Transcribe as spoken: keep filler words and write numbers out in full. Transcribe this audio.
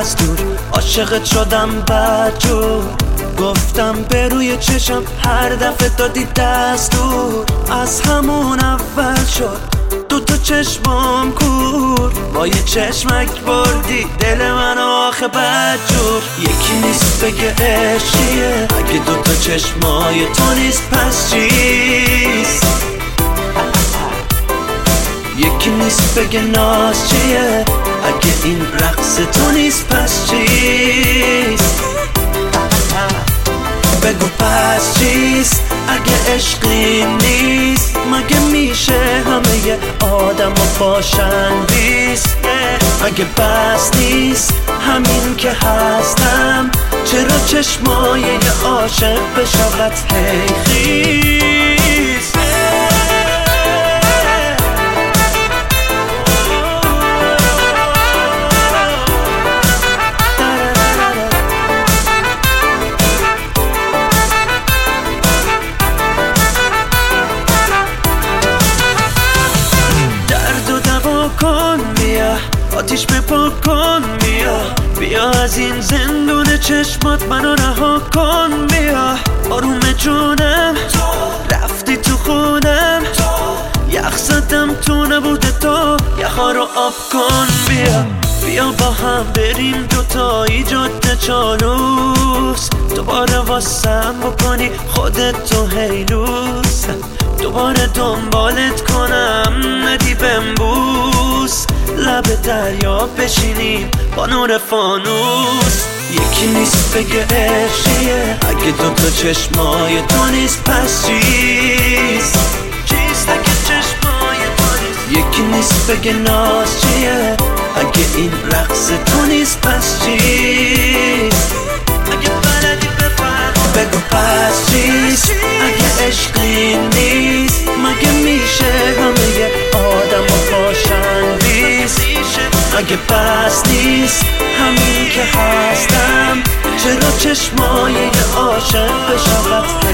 از دور عاشقت شدم بدجور، گفتم به روی چشم هر دفعه دادی دستور. از همون اول شد دوتا چشمام کور، با یه چشمک بردی دل منو آخه بدجور. یکی نیست بگه عشقیه اگه دوتا چشمای تو نیست پس چیست؟ یکی نیست بگه ناز چیه اگه این رقص تو نیست پس چیست؟ بگو پس چیست اگه عشقی نیست؟ مگه میشه همه آدم ها باشن بیست؟ اگه بس نیست همین که هستم، چرا چشمای یه عاشق بشود هی خیز؟ کن بیا آتیش بپا کن بیا، بیا از این زندون چشمات منو رها کن بیا. آروم جونم رفتی تو خودم، یخ زدم تو نبوده تو یخا رو آب کن بیا. بیا با هم بریم دوتایی جاده چالوس، دوباره واسم بکنی خودت تو هیلوس، دوباره دنبالت کنم ندی بمبوس، لب دریا بشینیم با نور فانوس. یکی نیست بگه عشقیه اگه دوتا چشمای تو نیست پس چیست؟ چیست اگه چشمای تو نیست؟ یکی نیست بگه ناز چیه اگه این رقص تو نیست پس چیست؟ اگه بلدی بفهم بگو پس چیست اگه عشقی نیست؟ مگه میشه همه آدم ها باشن بیست؟ اگه بس نیست همین که هستم، چرا چشمای یه عاشق بشود